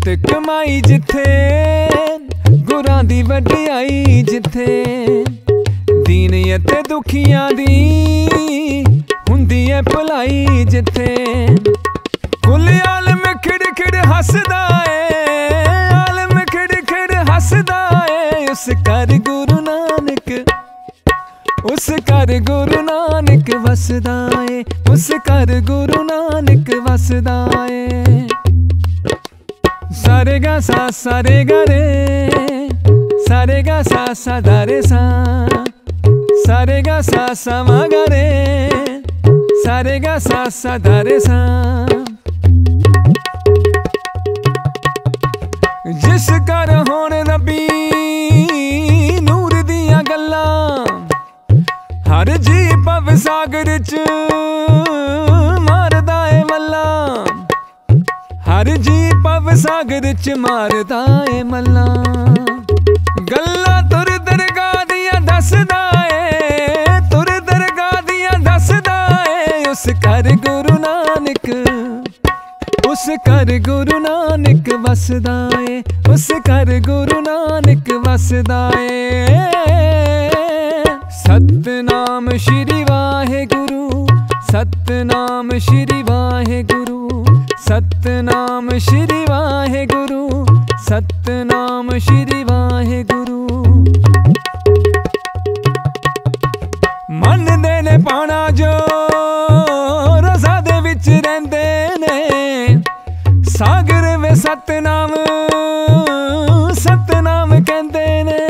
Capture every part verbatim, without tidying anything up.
कमाई जिथे गुरां दी वडियाई जिथे दीन अते दुखियां दी हुंदी है भलाई जिथे कुल आलम खिड़ खिड़ हसदा है आलम खिड़ खिड़ हसदा है उस कर गुरु नानक उस कर गुरु नानक वसदा है उस कर गुरु नानक वसदा है। सारे गा सा सारे गा रे सारे गा सा सा दा रे सा सारे गा सा सा मा गा रे सारे गा सा सा दा रे सा। जिस कर होण नबी नूर दियां गल्लां हर जी भव सागर च मारदा ए मल्ला हर जी भव सागर च मारदा ए मल्ला गल्लां तुर दरगाह दियां दसदा ए तुर दरगाह दियां दसदा ए उस कर गुरु नानक उस कर गुरु नानक वसदा है उस कर गुरु नानक वसदा है। सतनाम श्री वाहेगुरु सतनाम श्री वाहेगुरु सतनाम श्री वाहेगुरु सतनाम श्री वाहेगुरु। मन दे ने पाना जो रज़ा दे विच रहिंदे ने सागर वे सतनाम सतनाम कहंदे ने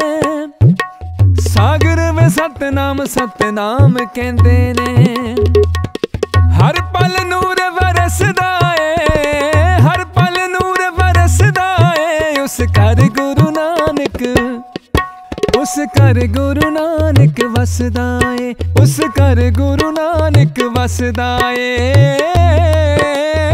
सागर वे सतनाम सतनाम कहंदे ने हर पल नूर वरसदा है हर पल नूर वरसदा है उस कर गुरु नानक उस कर गुरु नानक वसदा है उस कर गुरु नानक वसदा है।